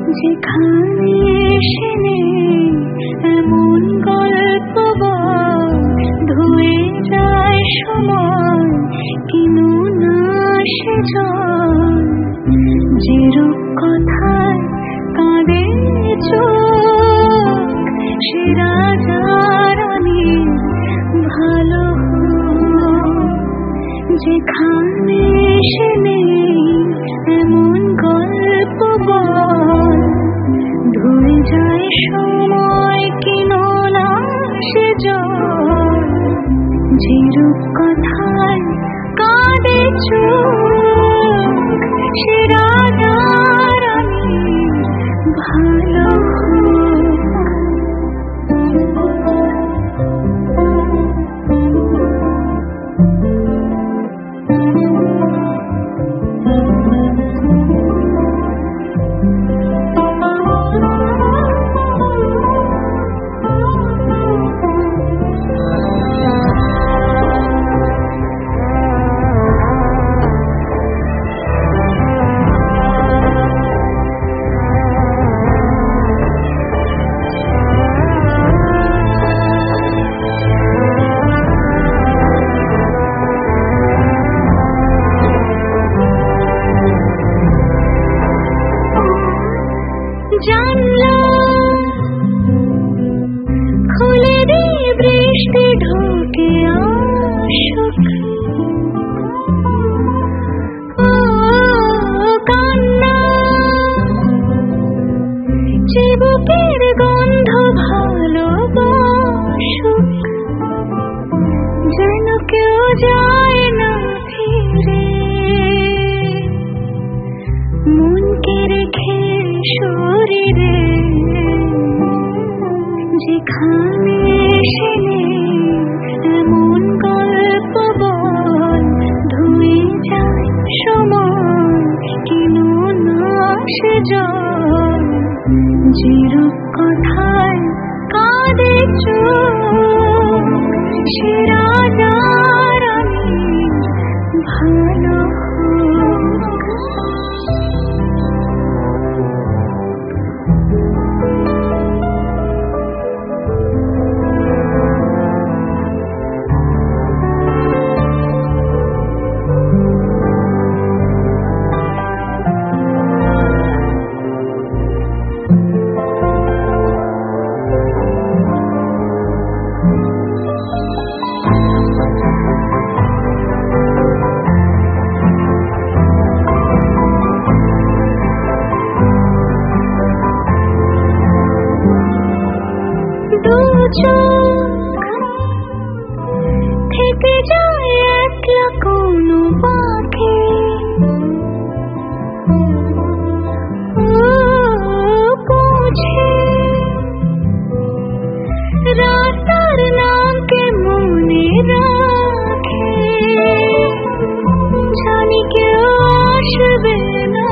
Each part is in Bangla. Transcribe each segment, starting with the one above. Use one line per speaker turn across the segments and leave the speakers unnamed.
যেখানে এসে নেই এমন গল্প বল, ধুয়ে যায় সময় কিনু না সে জল, যে রূপ কথায় কাঁদে চোখ, সে রাজা রানীর ভালো হোক। যেখানে এসে নেই এমন গল্প বল, ধুয়ে যায় সময় কিনো না সে জল, যে রূপ কথায় কাঁদে চোখ, সে রাজা রানীর ভালো হোক। জানলা খুলে দিয়ে বৃষ্টি ঢোকে আসুক, ও কান্না চিবুকের গন্ধ ভালোবাসুক, যেন কেউ যায় না ফিরে, মনকে রেখে শরীরে। যেখানে এসে নেই এমন গল্প বল, ধুয়ে যায় সময় কিনো না সে জল, যে রূপ কথায় কাঁদে চোখ, সে রাজা রানীর ভালো হোক। দু চোখ থেকে যায় একলা কোনো পাখি, বুঝে রাতার নামকে মনে রাখে, জানি কেউ আসবে না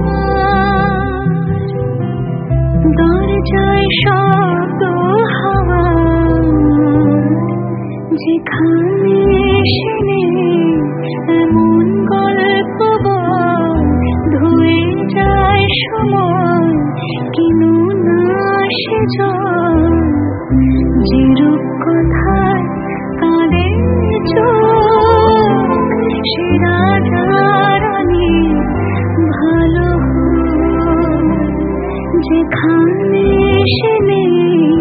দরজায় শব্দ হাওয়া। যেখানে এসে নেই এমন গল্প বল, ধুয়ে যায় সময় কিনো না সে জল, যে রূপ কথায় কাঁদে চোখ, সে রাজা রানীর ভালো হোক। যেখানে এসে নেই